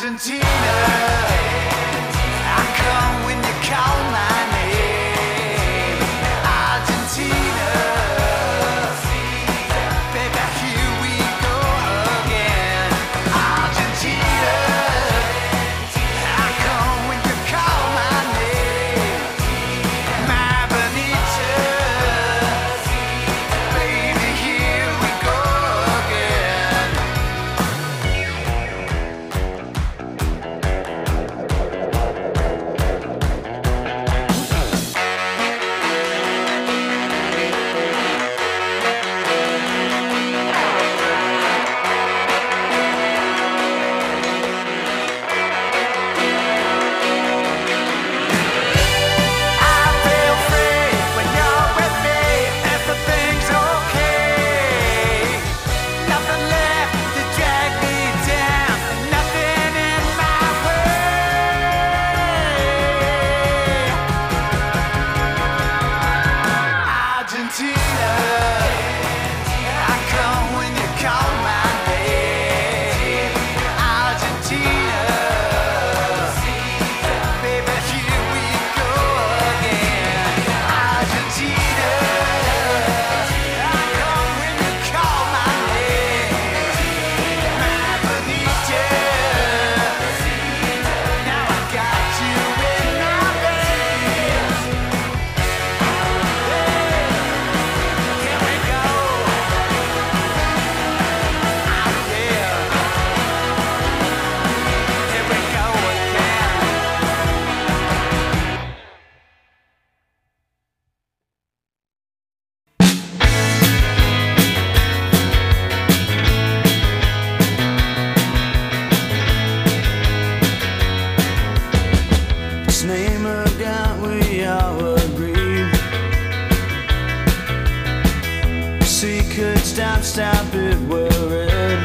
Stop it, worried.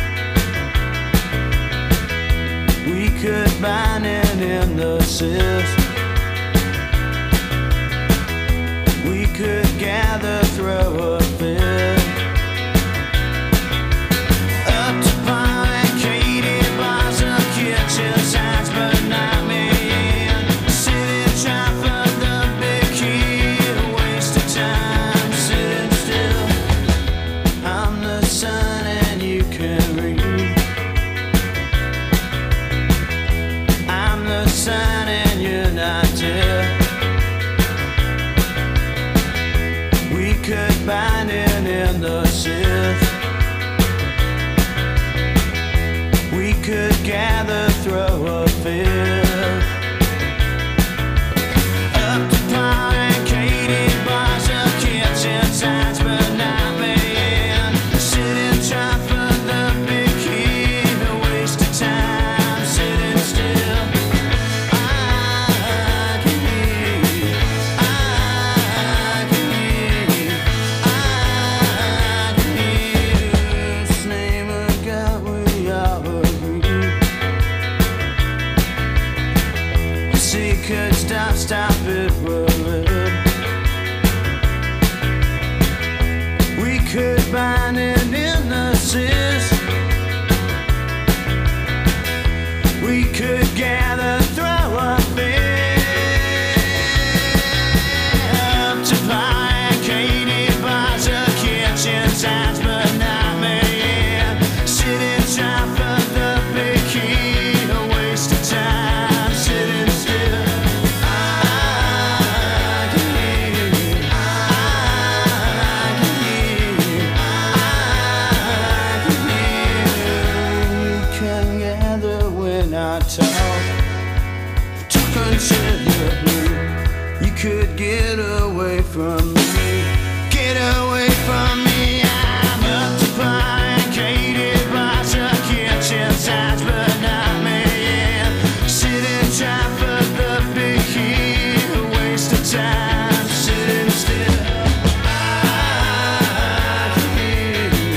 We could bind it in the cyst. We could gather, throw a fit. Up to pine, Katie bars of kitchen signs, but not me. City trying for the big key, a waste of time, sitting still. I'm the sun and you can read. I'm the sun and you're not dead. We could bind it in the sith. We could gather, throw a fit. Up to pine, Katie bars of kitchen signs, but not me. Trying for the big key, a waste of time, sitting still. I can hear you, I can hear you, I can hear you. This name of God, we all agree. See, could stop it, worried. We could bind it in the cyst. We could gather, throw a fit. Up to pine, Katie bars of kitchen signs, but not me. Sitting trying for the big key, a waste of time, sitting still. I can hear you, I can hear you, I can hear you. You can gather when I talk until you're blue. You could get away from me, get away from me. I'm up to pine, Katie bars of kitchen signs, but not me. Sitting trying for the big key, a waste of time, sitting still. I can hear you,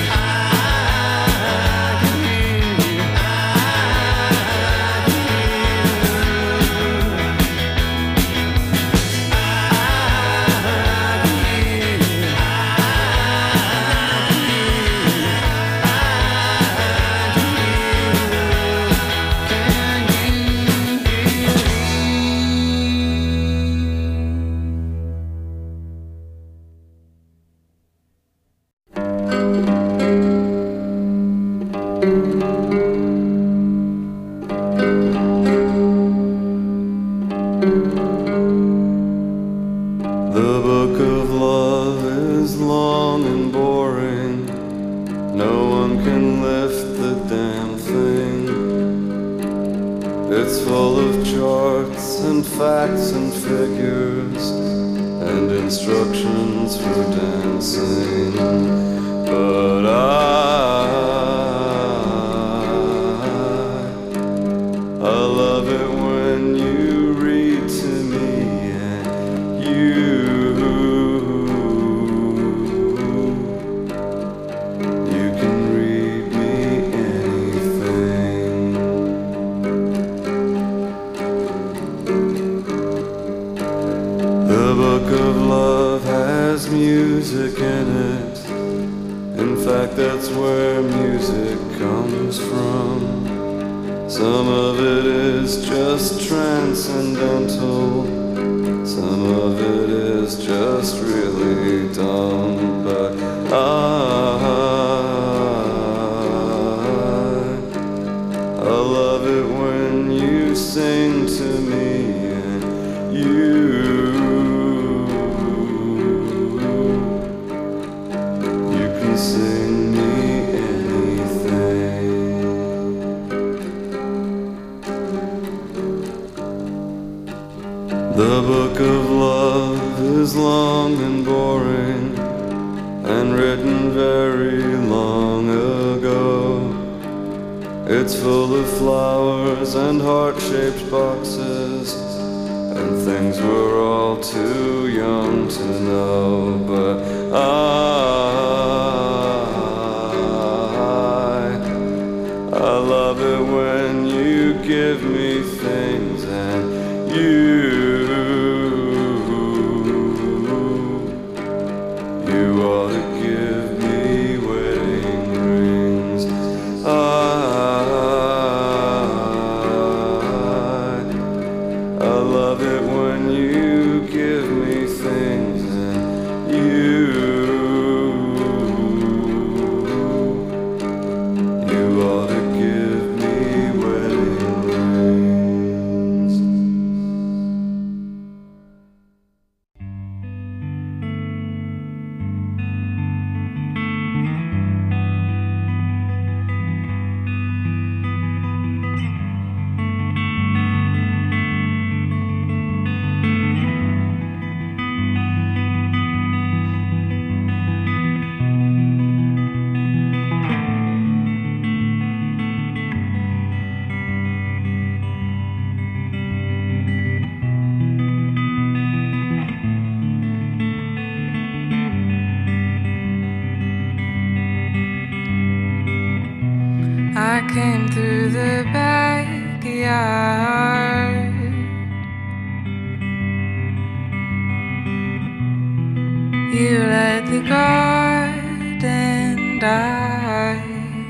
I can hear you, I can hear you. It's full of charts and facts and figures and instructions for dancing. But I love it when you read to me and you can read me anything. The book of love has music in it. In fact, that's where music comes from. Some of it is just transcendental, some of it is just really dumb. But I love it when you sing to me and you can sing me anything. The book of love is long and boring and written very long ago. It's full of flowers and heart-shaped boxes and things we're all too young to know. But I love it when you give me things and you ought to give me wedding rings. I love it when you give me things and you ought to give me wedding rings. I came through the backyard. You let the garden die.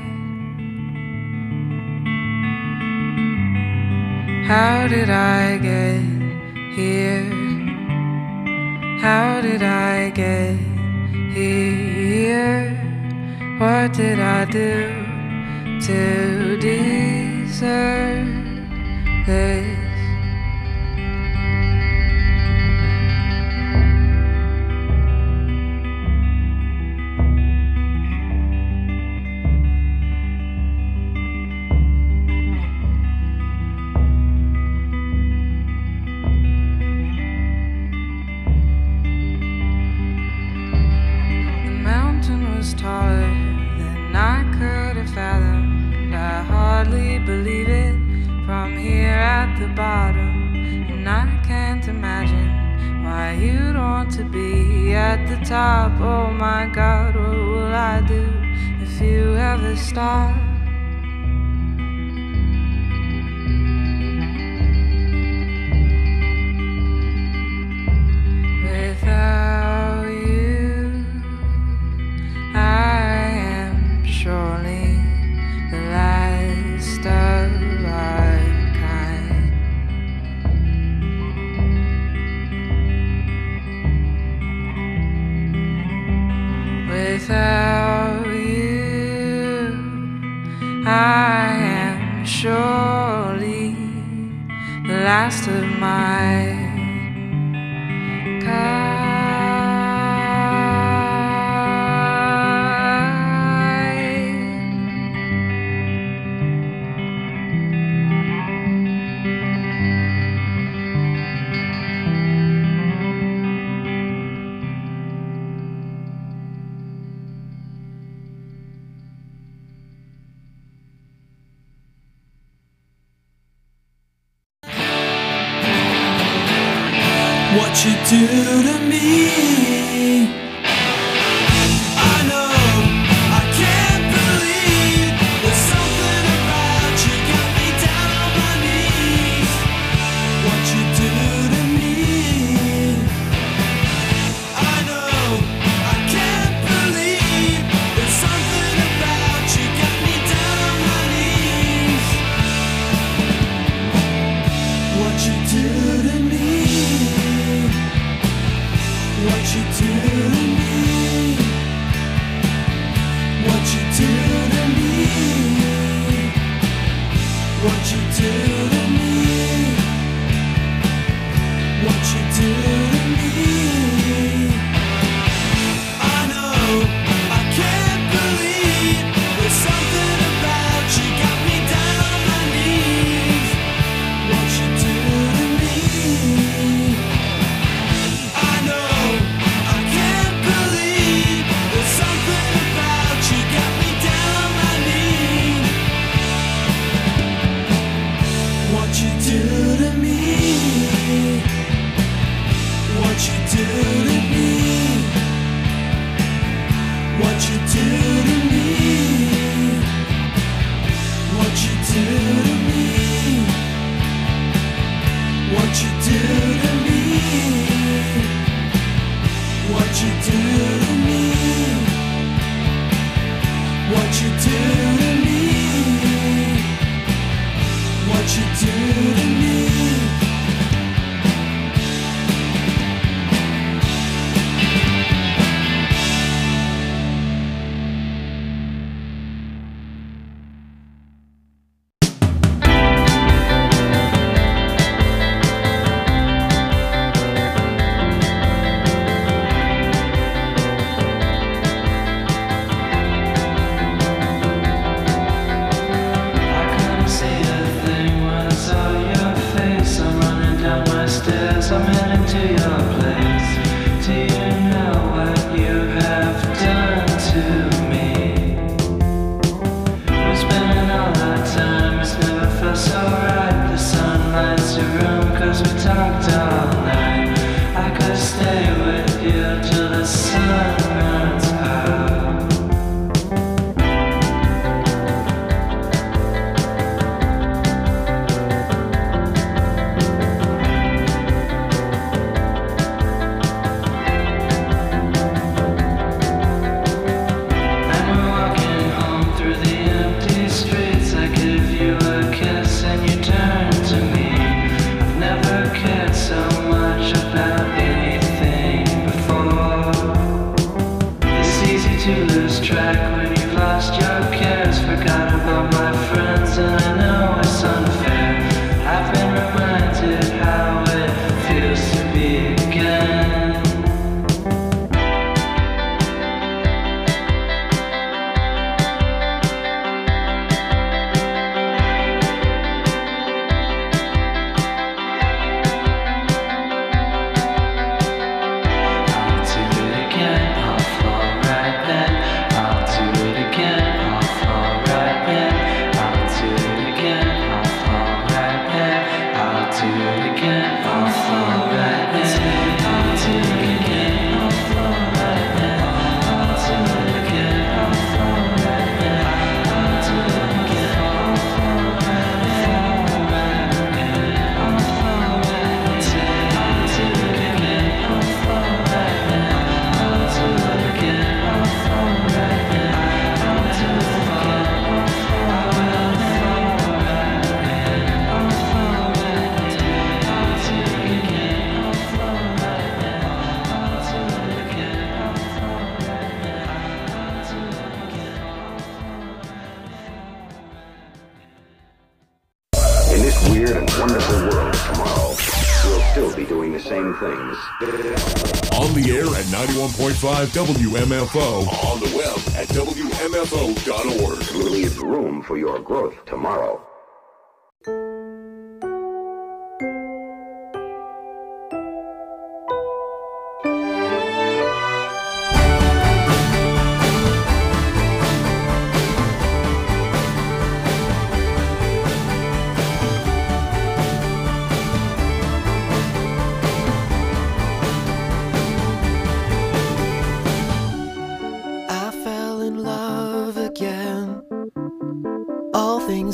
How did I get here? How did I get here? What did I do to deserve this? The mountain was taller than I could have fathomed. I hardly believe it from here at the bottom, and I can't imagine why you'd want to be at the top. Oh my God, what will I do if you ever stop? Without you, I am surely the last of our kind. Without you, I am surely the last of my kind. what you do to me. I know I can't believe there's something about you got me down on my knees. What you do to me. I know I can't believe there's something about you got me down on my knees. What you do to me. What you do to me. What you do to me. What you do to me. What you do to me. I know I can't believe there's something about you got me down on my knees. What you do to me. I know I can't believe there's something about you got me down on my knees. What you do to me. What you do to me. What you do to me. What you do to me. What you do to me. What you do to me. What you do to me. What you do to me. On the air at 91.5 WMFO. On the web at WMFO.org. Leave room for your growth tomorrow.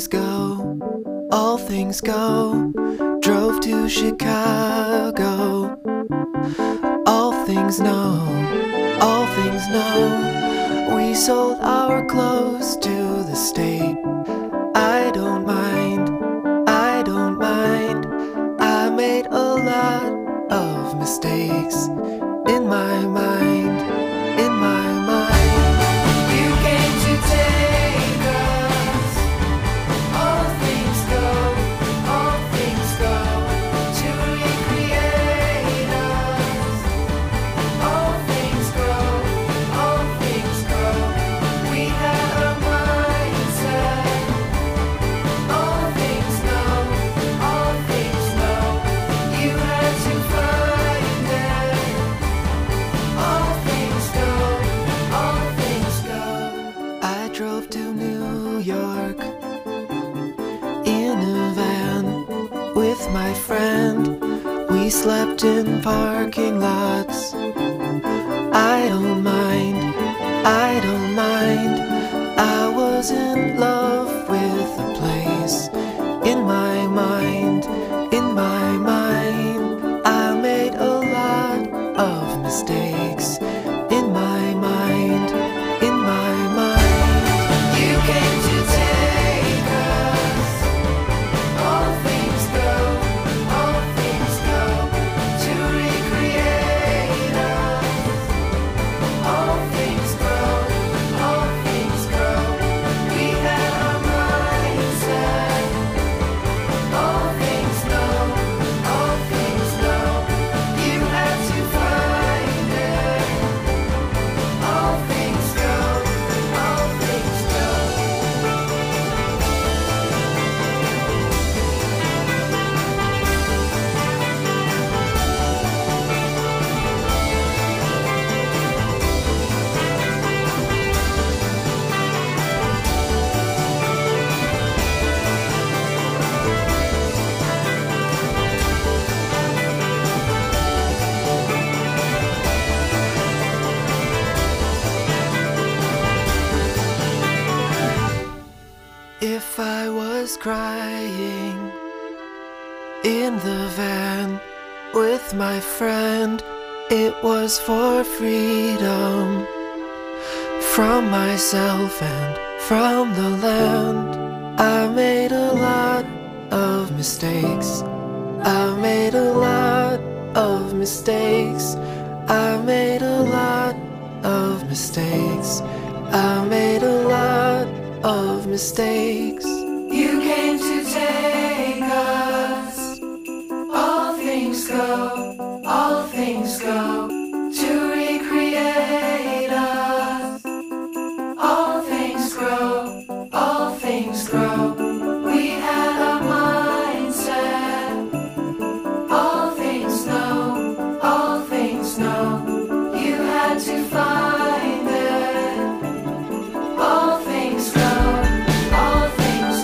things go, all things go. Drove to Chicago. All things know, all things know. We sold our clothes to the state. I don't mind, I don't mind. I made a lot of mistakes in my mind, in my mind. You came to take us. All things go, all things go. To recreate us. All things grow, all things grow. We had a mindset. All things know, all things know. You had to find it. All things go, all things go. I drove to New York in a van with my friend. We slept in parking lots. I don't mind, I don't mind. I was in love with the place. In my mind, in my mind. I made a lot of mistakes. In my mind, in my mind. You came to take us. All things go, all things go. To recreate us. All things grow, all things grow. We had our mindset. All things know, all things know. You had to find it. All things go, all things go. If I was crying in the van with my friend, it was for freedom from myself and from the land. I made a lot of mistakes. I made a lot of mistakes. I made a lot of mistakes. I made a lot of mistakes. You came to take us. All things go, all things go. To recreate us. All things grow, all things grow. We had a mindset. All things know, all things know. You had to find it. All things go, all things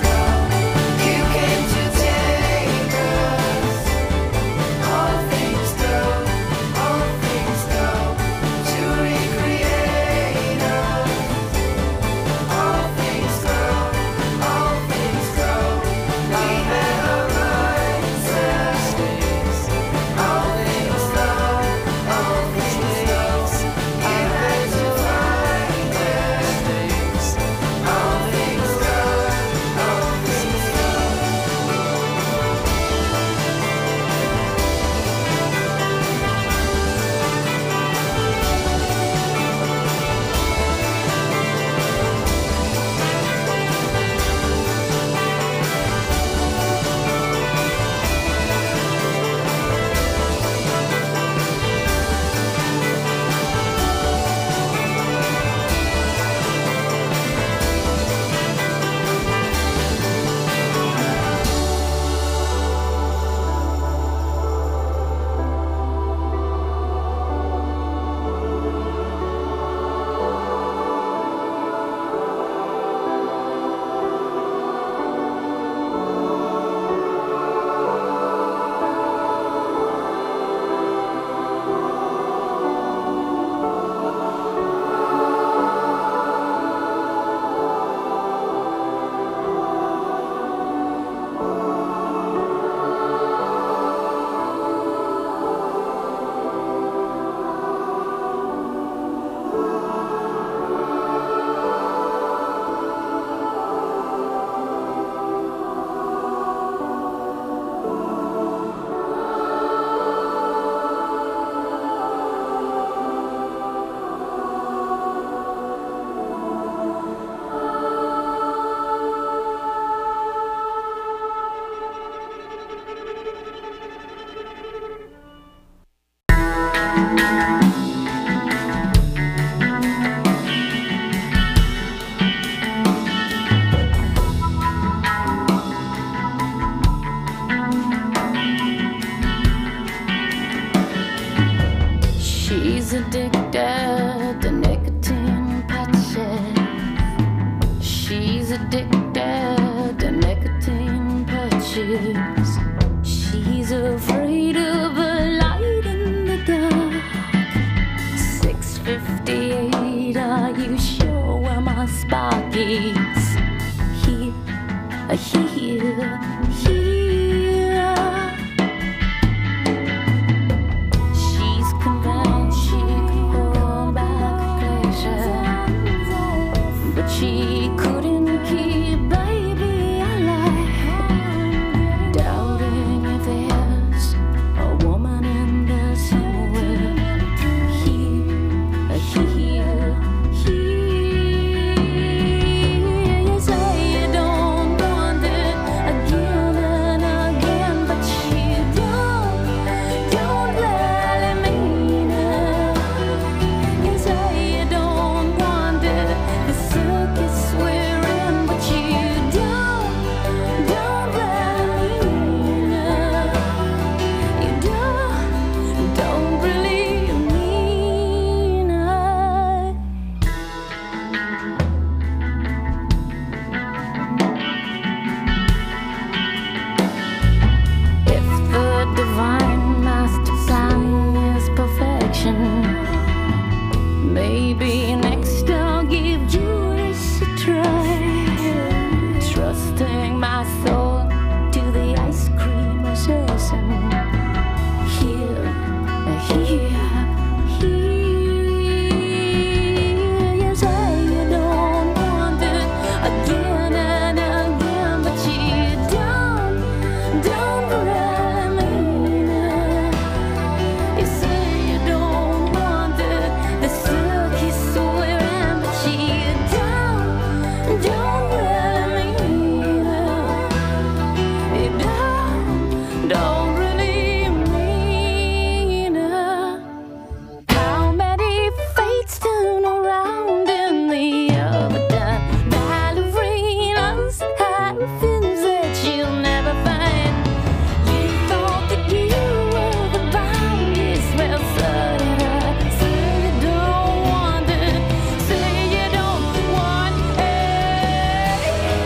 branches. She's afraid of the light in the dark. 6:58, are you sure where my spark is? Here, here, here. She's convinced she could hold back pleasure, but she couldn't keep baby alive. Doubting if there's a woman in there somewhere. Here, here, here. You say you don't want it again and again, but you don't really mean it. You say you don't want it, the circus we're in, but you don't really mean it. You don't really mean it. If the divine master plan is perfection, maybe next I'll give Judas a try. Trusting my soul to the ice cream obsession. Here, here, here. You say you don't want it again and again, but you don't really mean it. You say you don't want it, the circus we're in, but you don't really mean it. You don't really mean it. How many fates turn around in the overdone ballerinas have things that you'll never find. You thought that you were the bounties, well, so did I. Say you don't want it, say you don't want it.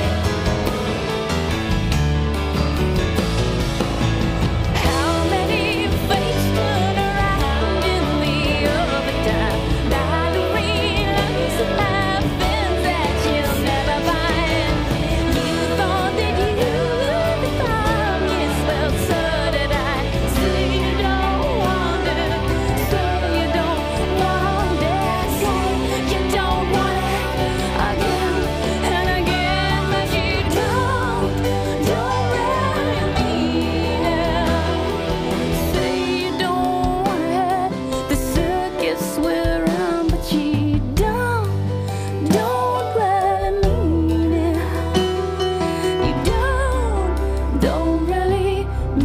How many fates turn around in the overdone ballerinas have things that you'll never find. You thought that you were the bounties, well, so did I. Say you don't want it, so you don't want it, say you don't want it again and again, but you don't really mean it. Say you don't want it, the circus we're in, but you don't really mean it. You don't really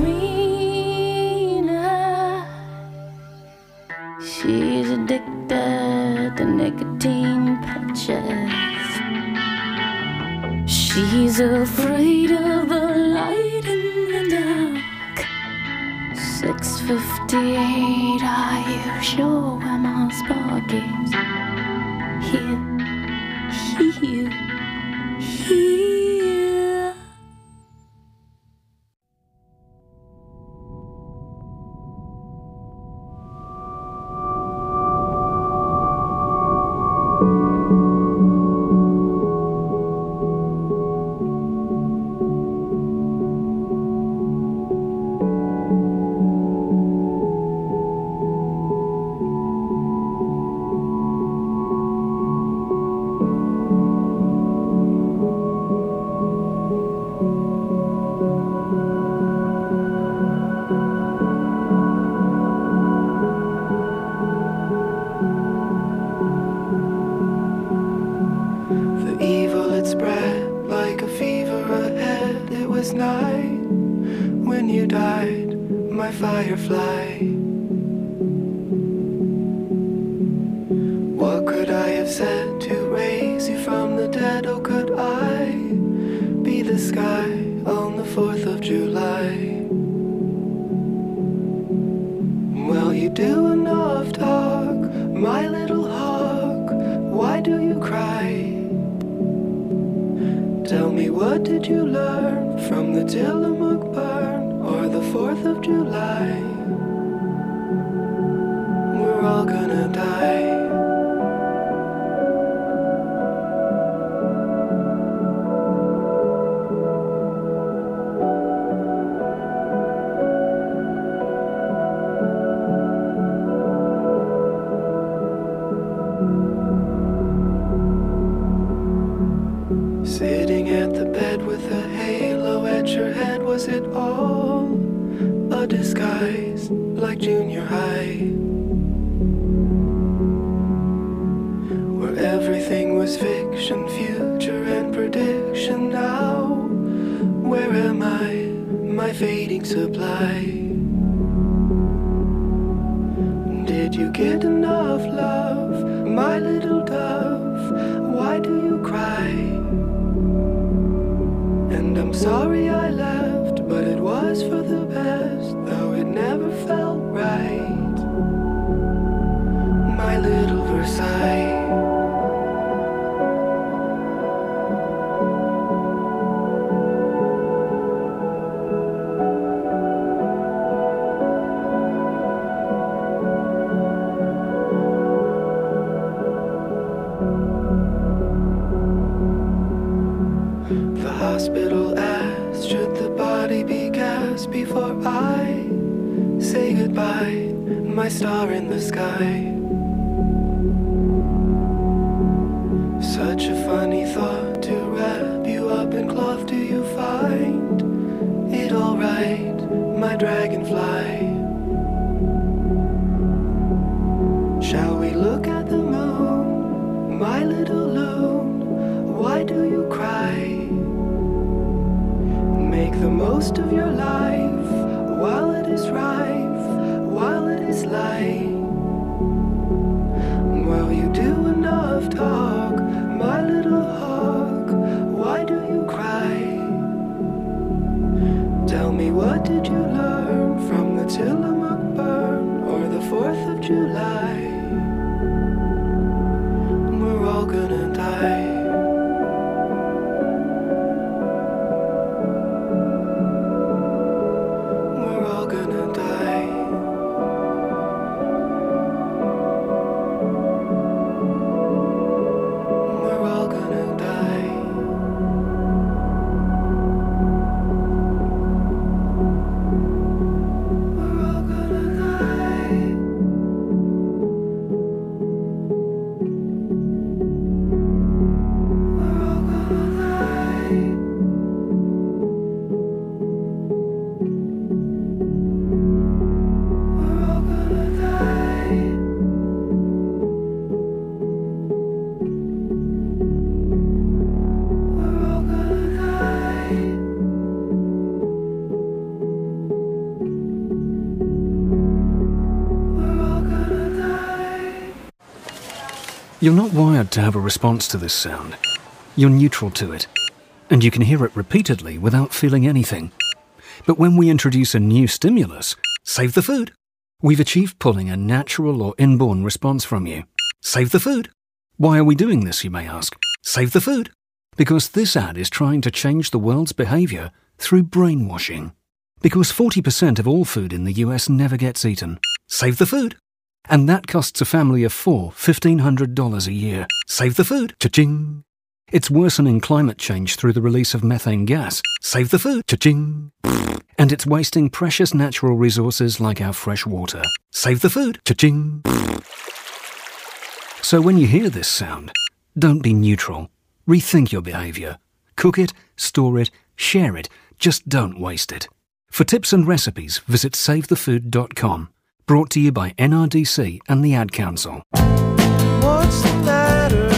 mean it. She's addicted to nicotine patches. She's afraid of the light in the dark. 6:58, are you sure where my spark is? Here, here, here. The evil had spread like a fever ahead. It was night when you died, my firefly. What could I have said to raise you from the dead? Oh, could I be the sky on the 4th of July? Well, you do enough talk, my little hawk. Why do you cry? Tell me, what did you learn from the Tillamook burn or the 4th of July? We're all gonna die. Sitting at the bed with a halo at your head, was it all a disguise like junior high? Where everything was fiction, future and prediction. Now, where am I, my fading supply? Did you get enough love, my little dove? Why do you cry? And I'm sorry I left, but it was for the best, though it never felt right. My little Versailles. The hospital asked, should the body be gassed before I say goodbye, my star in the sky? Such a funny thought to wrap you up in cloth. Do you find it alright, my dragonfly? Shall we look at the moon, my little loon? Why do you cry? Make the most of your life while it is rife, while it is light. While you do enough talk, my little hawk, why do you cry? Tell me, what did you learn from the Tillamook burn or the 4th of July? We're all gonna die. You're not wired to have a response to this sound. You're neutral to it, and you can hear it repeatedly without feeling anything. But when we introduce a new stimulus, save the food, we've achieved pulling a natural or inborn response from you. Save the food. Why are we doing this, you may ask? Save the food. Because this ad is trying to change the world's behavior through brainwashing. Because 40% of all food in the US never gets eaten. Save the food. And that costs a family of 4 $1,500 a year. Save the food. Cha-ching. It's worsening climate change through the release of methane gas. Save the food. Cha-ching. And it's wasting precious natural resources like our fresh water. Save the food. Cha-ching. So when you hear this sound, don't be neutral. Rethink your behavior. Cook it, store it, share it. Just don't waste it. For tips and recipes, visit SaveTheFood.com. Brought to you by NRDC and the Ad Council. What's the matter?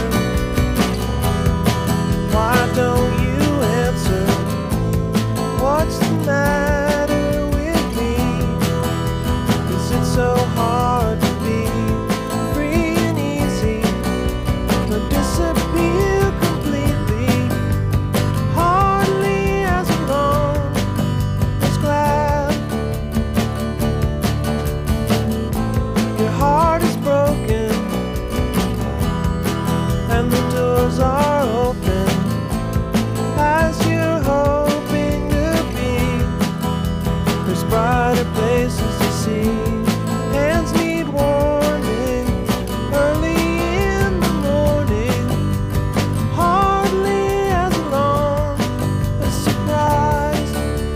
Why don't you answer? What's the matter with me? Is it so hard to be free and easy? Or disappear completely? Hardly as alone as glad. Your heart is broken. brighter places to see. Hands need warming early in the morning. Hardly as long a surprise.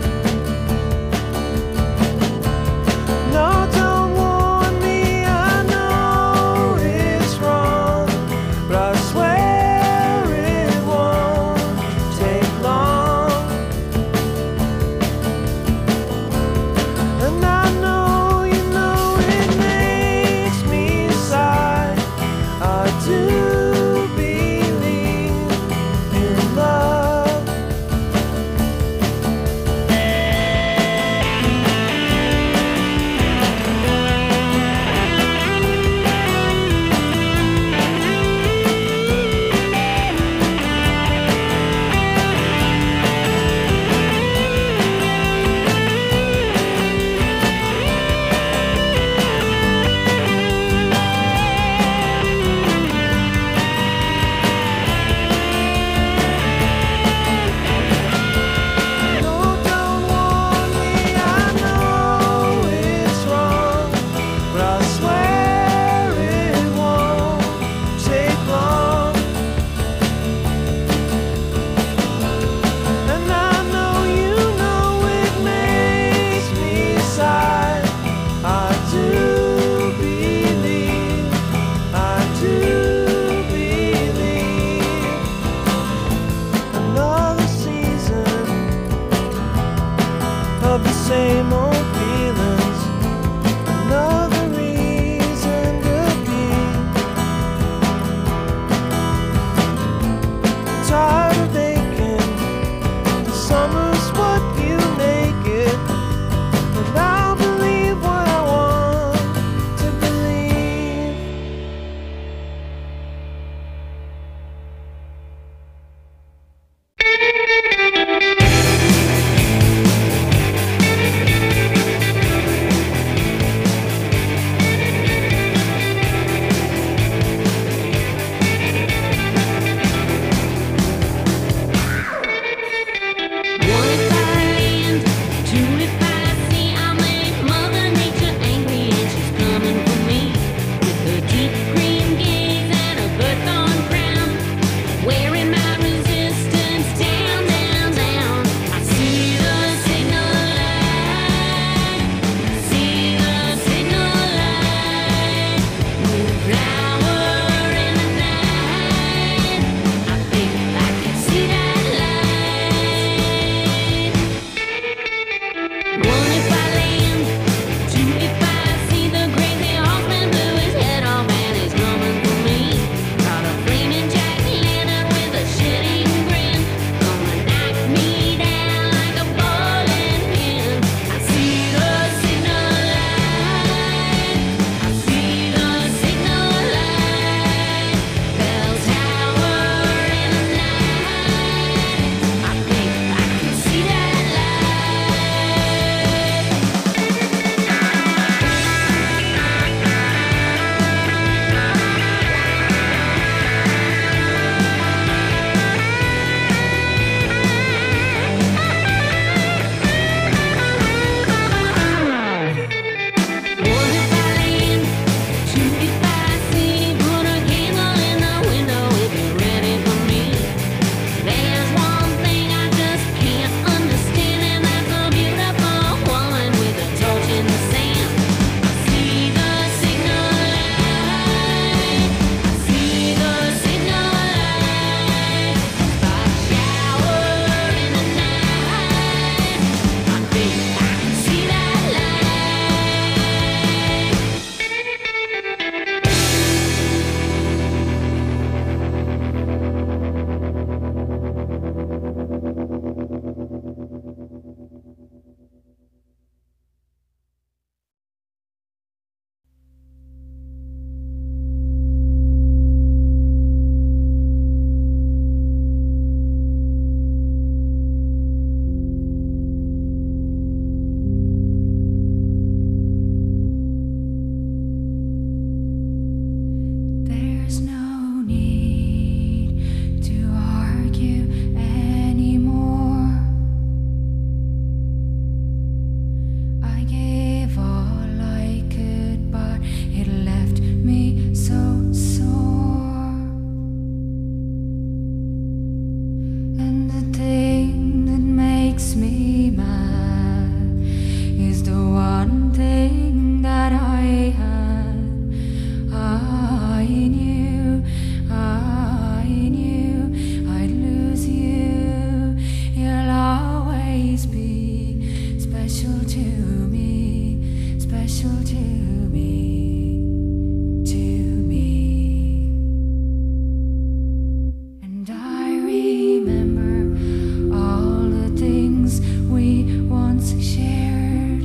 No, don't warn me, I know it's wrong, but I swear it won't take long. And I know you know it makes me sigh. I do believe in love. No, don't warn me, I know it's wrong, but I swear it won't take long. And I know you know it makes me sigh. I do believe, I do believe. Another season of the same old feelings, another reason to be. Tired of aching, summer's what you make it, and I'll believe what I want to believe. One if I land, two if I see. I make Mother Nature angry and she's coming for me. With her deep green gaze and her birthorn crown, wearing my resistance down, down, down. I see the signal light, see the signal light. Moon flower in the night. I think I can see that light. One if I land, two if I see. The crazy horseman blew his head off and he's coming for me. Got a flaming jack-o'-lantern with a shitting grin, gonna knock me down like a bowling pin. I see the signal light, I see the signal light. Bell tower in the night. I think I can see that light. special to me, special to me, to me. And I remember all the things we once shared,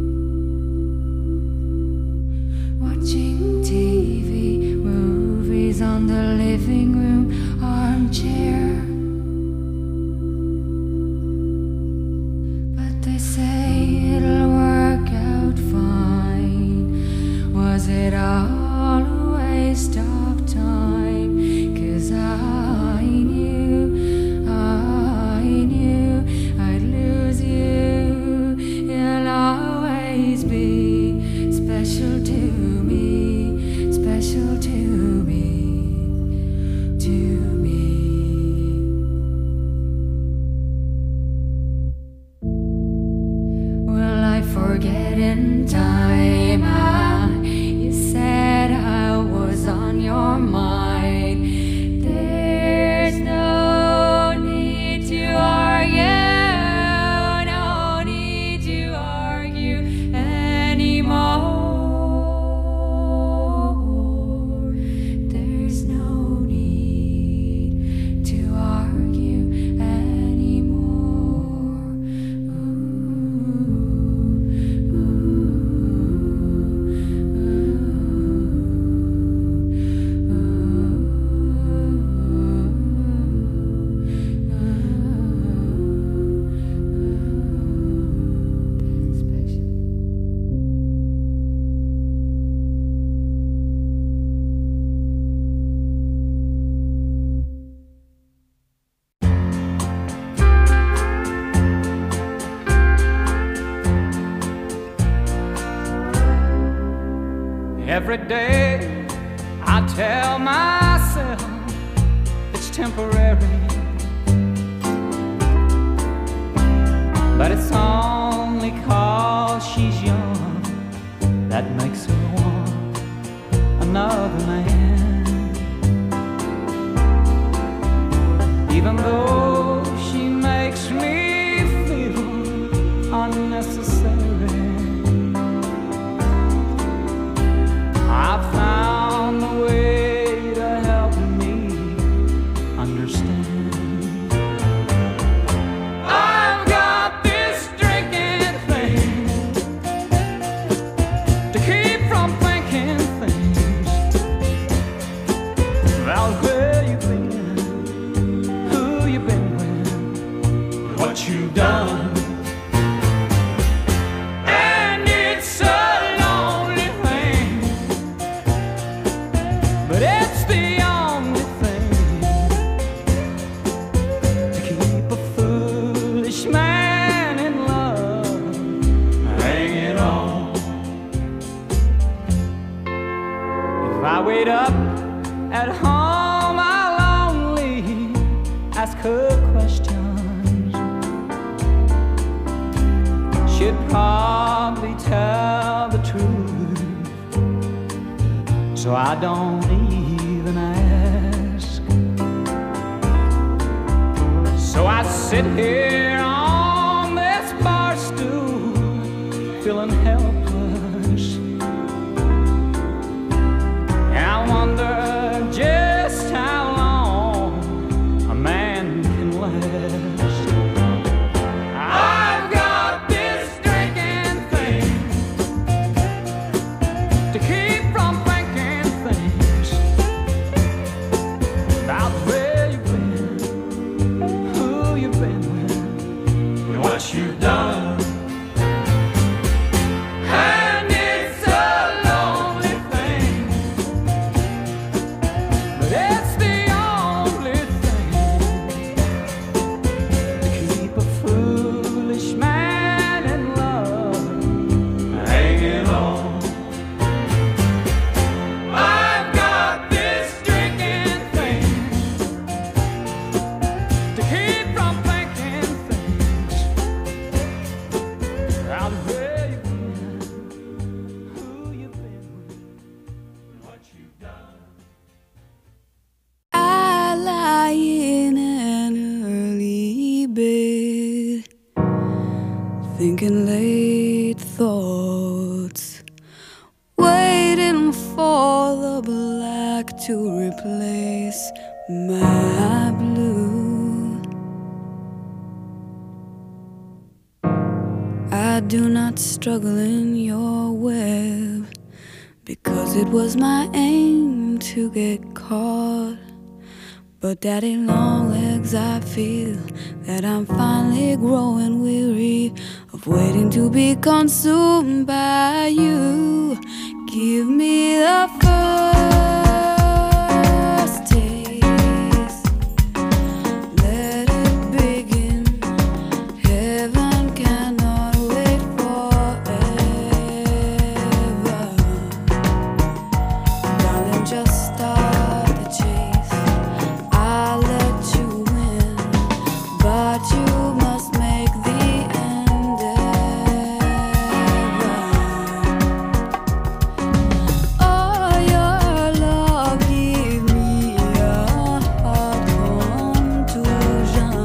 watching TV, movies on the living room armchair. But they say it'll work out fine. Was it all a waste of time? 'Cause I knew I'd lose you. You'll always be special to me, special to me, to me. Will I forget in time? You said I was on your mind. There's no need to argue, no need to argue anymore. There's no need to argue anymore. Every day I tell myself it's temporary, but it's only 'cause she's young that makes her want another man. Even though she makes me feel unnecessary, I found a way to help me understand. I've got this drinking thing to keep from thinking things about where you've been, who you've been with, what you've done. And it's a lonely thing, but it's the only thing to keep a foolish man in love hanging on. If I wait up at home, I'll only ask her questions. She'd probably tell the truth, so I don't even ask. So I sit here on this bar stool, feeling helpless. And I wonder just how long a man can last. I've got this drinking thing to keep from thinking things about where you've been, who you've been with, and what you've done. And it's a lonely thing, but it's the only thing to keep a foolish man in love hanging on. I've got this drinking thing to keep from thinking things about where you've been, who you've been with, and what you've done. I lie in an early bed, thinking late sweet thoughts, waiting for the black to replace my blue. I do not struggle in your web, because it was my aim to get caught. But daddy long legs, I feel that I'm finally growing weary of waiting to be consumed by you. Give me the first taste, let it begin. Heaven cannot wait forever. Darling, just start the chase. I'll let you win, but you must make the endeavor. Oh, your love give me a heart contusion.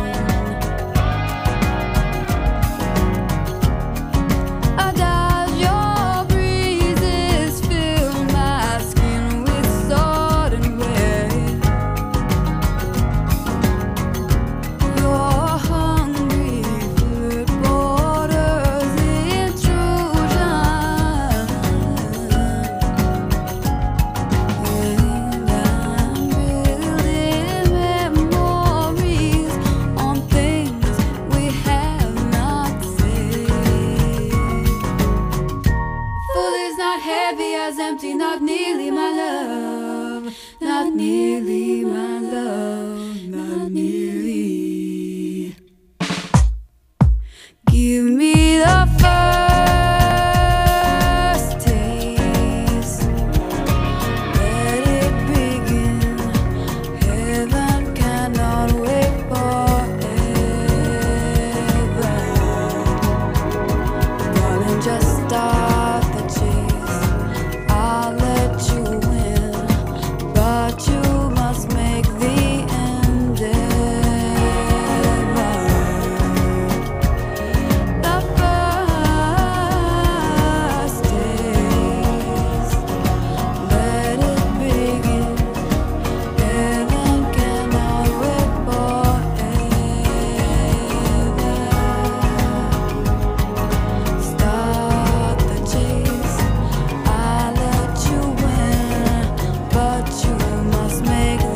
Does your breezes fill my skin with sudden weight? Your hungry foot borders intrusion, and I'm building memories on things we have not said. Full is not heavy as empty, not nearly my love, not nearly my love, not nearly. Give me the first taste, let it begin. Heaven cannot wait forever. Darling, just start the chase. I'll let you win, but you must make the endeavor. The first taste, let it begin. Heaven cannot wait forever. Start the chase. I'll let you win, but you must make the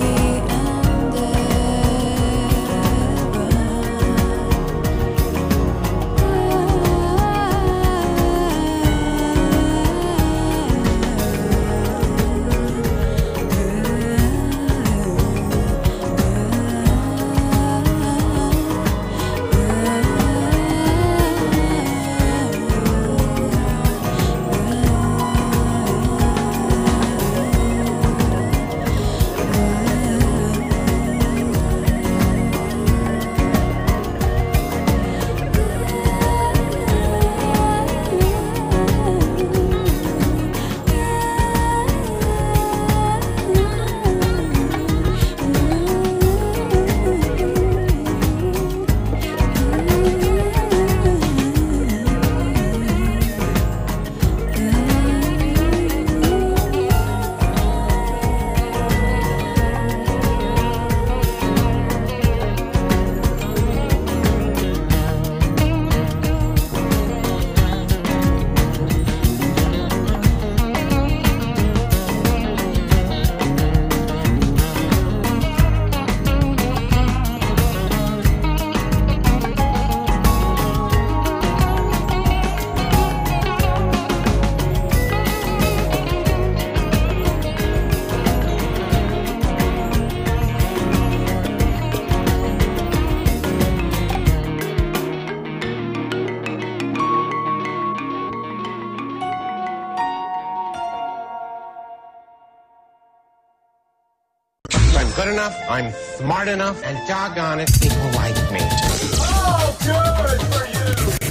I'm good enough, I'm smart enough, and doggone it, people like me. Oh, good for you!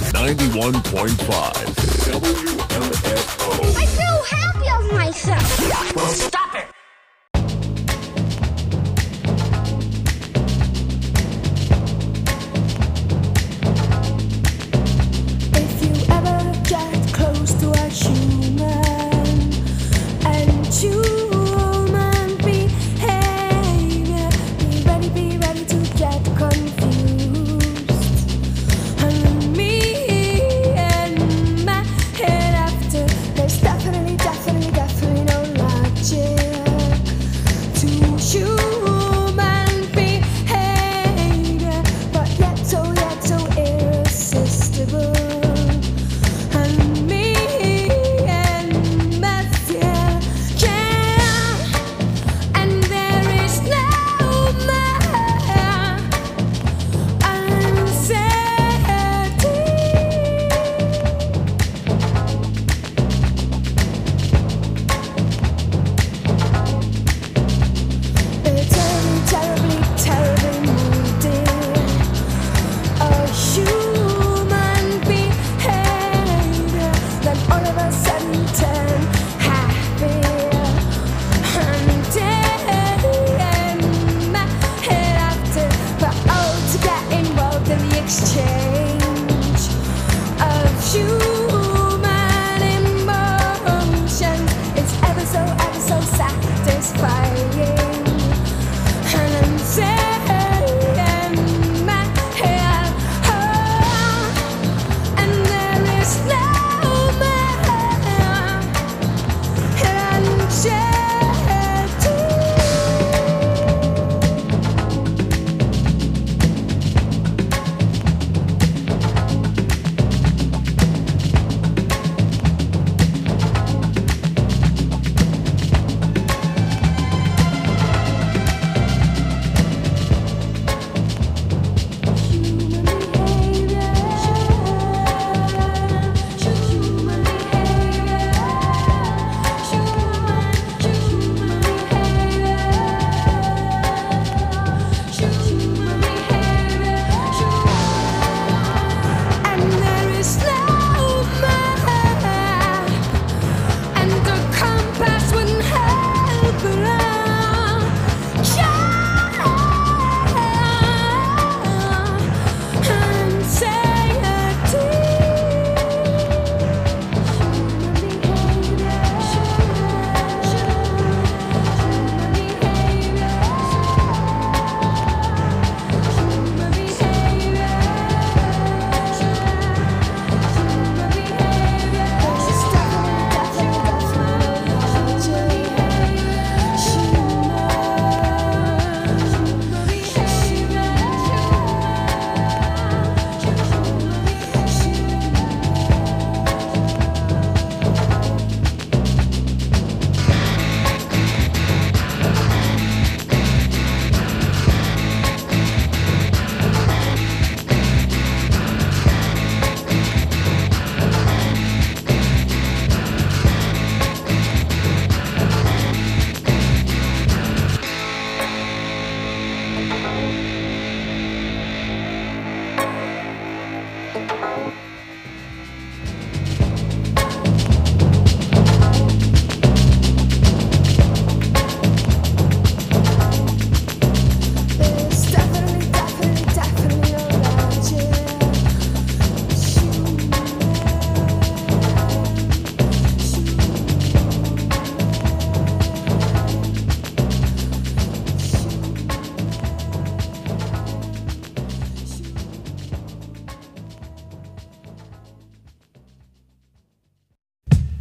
91.5 WMFO. I feel happy of myself. Well, stop it! If you ever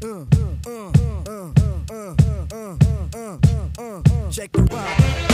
Check the ride.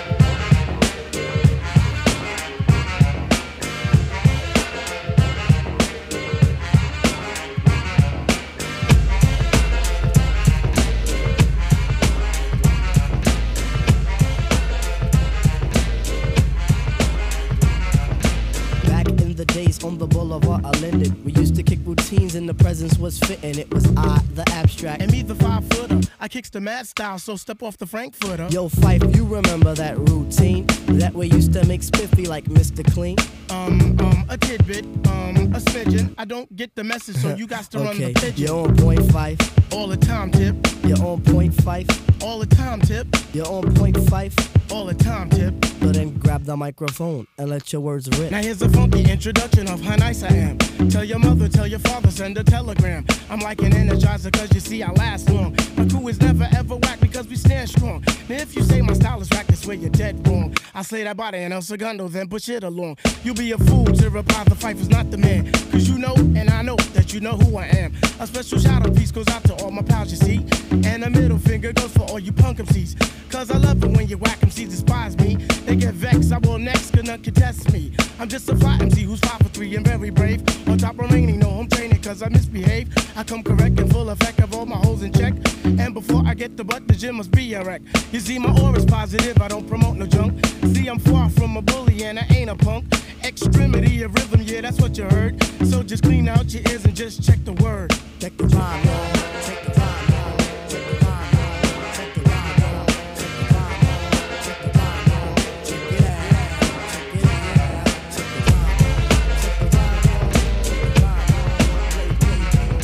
Days on the boulevard of Linden. We used to kick routines and the presence was fitting. It was I, the abstract. And me, the 5-footer. I kicks the mad style, so step off the Frankfurter. Yo, Fife, you remember that routine? That we used to make spiffy like Mr. Clean? A tidbit, a smidgen. I don't get the message, so you got to run the pigeon. You're on point, Fife. All the time, Tip. You're on point, Fife. All the time, Tip. You're on point, Fife. All the time, Tip. But then grab the microphone and let your words rip. Now here's a funky introduction of how nice I am. Tell your mother, tell your father, send a telegram. I'm like an energizer, cause you see I last long. My crew is never ever whack because we stand strong. Now if you say my style is whack, that's where you're dead wrong. I slay that body in El Segundo, then push it along. You'll be a fool to reply the Fife is not the man. Cause you know, and I know, that you know who I am. A special shout out piece goes out to all my pals, you see. And a middle finger goes for all you punk MCs. Cause I love it when you whack MCs despise me. They get vexed, I will next, cause none contest me. I'm just a fly MC who's 5 for 3 and very brave. On top remaining, no home training cause I misbehave. I come correct and full effect of all my hoes in check. And before I get the butt, the gym must be a wreck. You see my aura's positive, I don't promote no junk. See I'm far from a bully and I ain't a punk. Extremity of rhythm, yeah that's what you heard. So just clean out your ears and just check the word. Check the rhyme, y'all. Check the rhyme, y'all. Check the rhyme, y'all. Check the rhyme, y'all. Check the rhyme, y'all. Check the rhyme, y'all. Check it out. Check it out. Check the rhyme, y'all. Check the rhyme, y'all. Check the rhyme, y'all. Play,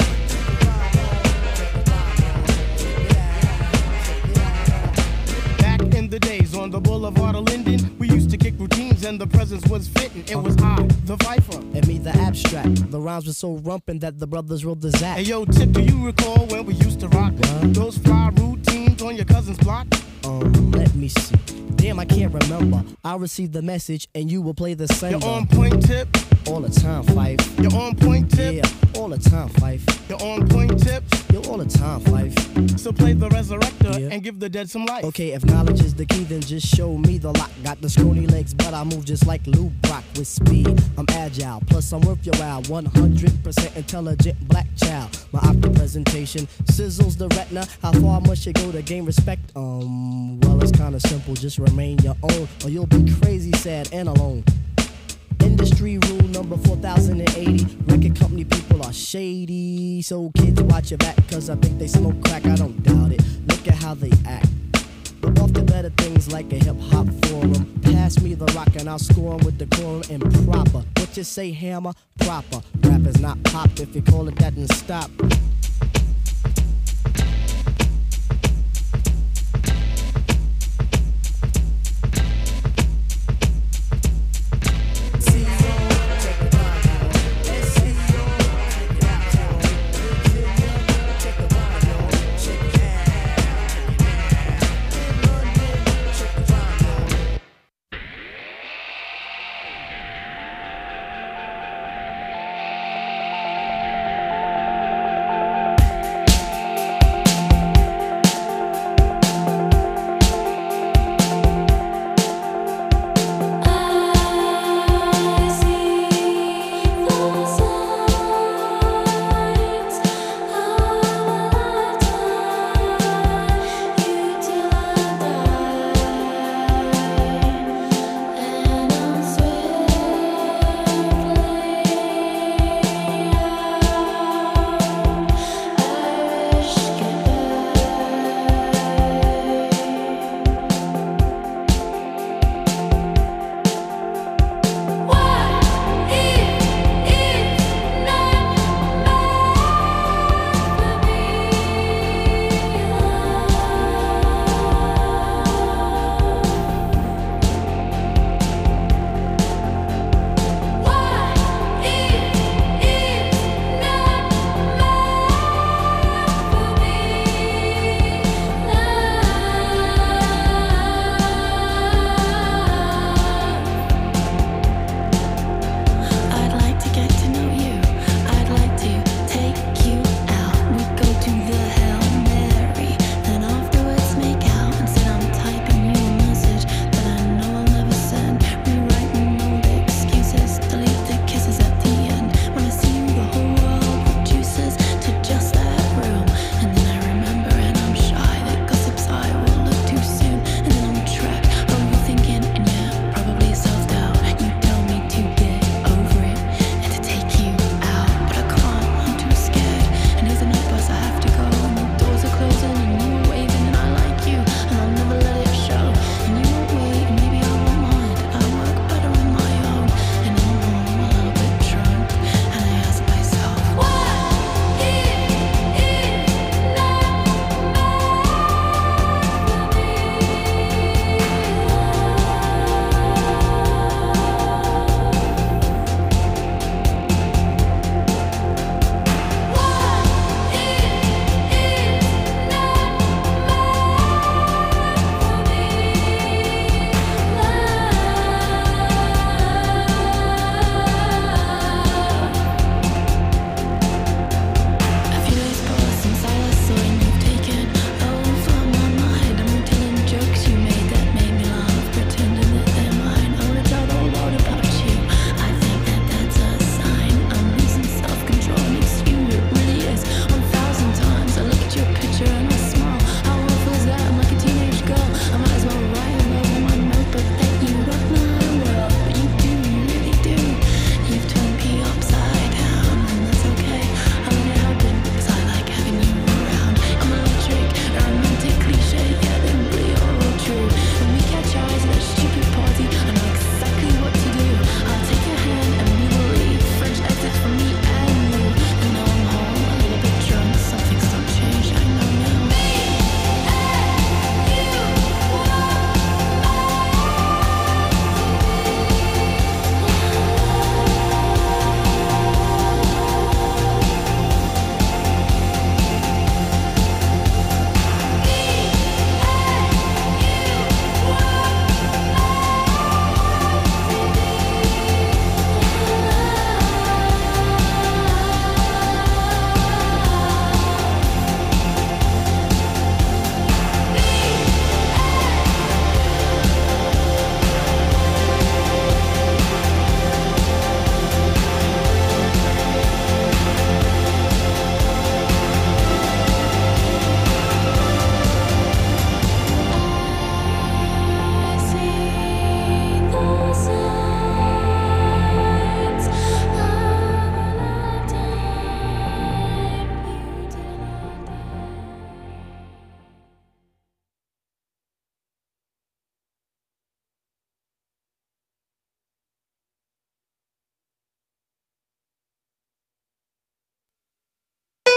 Back in the days on the boulevard of Linden, we used to kick routines and the presence was fitting. It was I, the Viper. And me, the abstract. The rhymes were so rumpin' that the brothers rolled the Zach. Hey yo, Tip, do you recall when we used to rock those fly routines on your cousin's block? Let me see. Damn, I can't remember. I'll receive the message and you will play the sender. You're on point, Tip. All the time, Fife. You're on point, Tip. Yeah, all the time, Fife. You're on point, Tip. You're all the time, Fife. So play the resurrector and give the dead some life. Okay, if knowledge is the key, then just show me the lock. Got the scrawny legs, but I move just like Lou Brock with speed. I'm agile, plus I'm worth your while. 100% intelligent black child. My optic presentation sizzles the retina. How far must you go to gain respect? Well, it's kinda simple. Just remain your own, or you'll be crazy, sad, and alone. Industry rule number 4080. Record company people are shady. So kids watch your back, cause I think they smoke crack. I don't doubt it. Look at how they act. But off to better things like a hip-hop forum. Pass me the rock and I'll score 'em with decorum and proper. What you say, hammer? Proper. Rap is not pop. If you call it that, then stop.